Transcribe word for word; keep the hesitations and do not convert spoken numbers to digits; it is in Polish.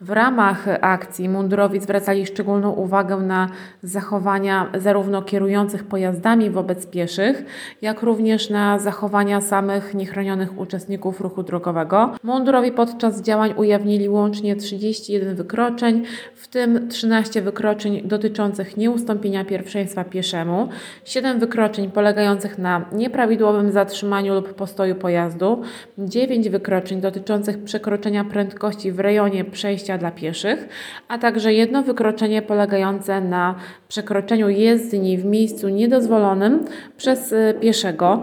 W ramach akcji mundurowi zwracali szczególną uwagę na zachowania zarówno kierujących pojazdami wobec pieszych, jak również na zachowania samych niechronionych uczestników ruchu drogowego. Mundurowi podczas działań ujawnili łącznie trzydzieści jeden wykroczeń, w tym trzynaście wykroczeń dotyczących nieustąpienia pierwszeństwa pieszemu, siedem wykroczeń polegających na nieprawidłowym zatrzymaniu lub postoju pojazdu, dziewięć wykroczeń dotyczących przekroczenia prędkości w rejonie przejścia dla pieszych, a także jedno wykroczenie polegające na przekroczeniu jezdni w miejscu niedozwolonym przez pieszego.